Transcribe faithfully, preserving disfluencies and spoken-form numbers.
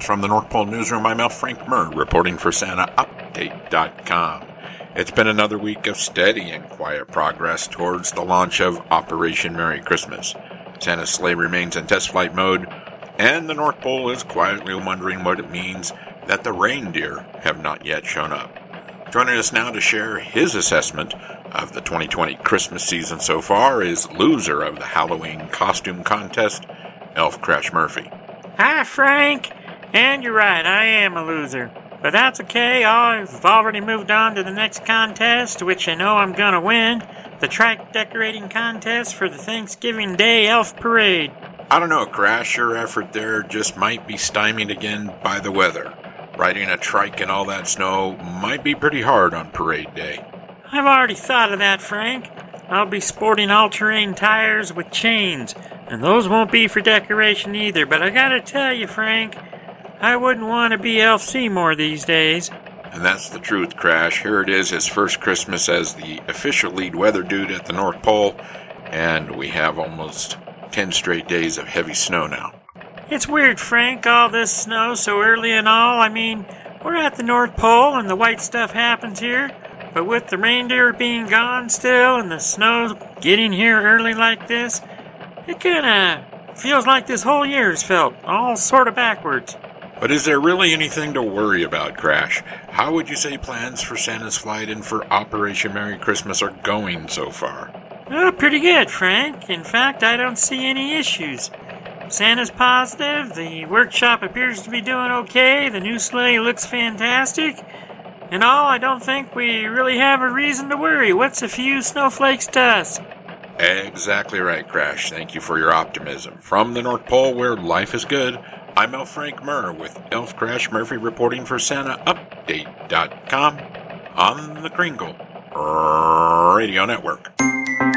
from the North Pole Newsroom. I'm L. Frank Murr, reporting for Santa Update dot com. It's been another week of steady and quiet progress towards the launch of Operation Merry Christmas. Santa's sleigh remains in test flight mode, and the North Pole is quietly wondering what it means that the reindeer have not yet shown up. Joining us now to share his assessment of the twenty twenty Christmas season so far is loser of the Halloween costume contest, Elf Crash Murphy. Hi, Frank. And you're right, I am a loser. But that's okay, I've already moved on to the next contest, which I know I'm gonna win. The trike decorating contest for the Thanksgiving Day Elf Parade. I don't know, Crash, your effort there just might be stymied again by the weather. Riding a trike in all that snow might be pretty hard on parade day. I've already thought of that, Frank. I'll be sporting all-terrain tires with chains, and those won't be for decoration either, but I gotta tell you, Frank, I wouldn't want to be Elf Seymour these days. And that's the truth, Crash. Here it is, his first Christmas as the official lead weather dude at the North Pole, and we have almost ten straight days of heavy snow now. It's weird, Frank, all this snow so early and all. I mean, we're at the North Pole and the white stuff happens here, but with the reindeer being gone still and the snow getting here early like this, it kinda feels like this whole year's felt all sort of backwards. But is there really anything to worry about, Crash? How would you say plans for Santa's flight and for Operation Merry Christmas are going so far? Oh, pretty good, Frank. In fact, I don't see any issues. Santa's positive, the workshop appears to be doing okay, the new sleigh looks fantastic. In all, I don't think we really have a reason to worry. What's a few snowflakes to us? Exactly right, Crash. Thank you for your optimism. From the North Pole, where life is good, I'm L. Frank Murr with Elf Crash Murphy reporting for Santa Update dot com on the Kringle Radio Network.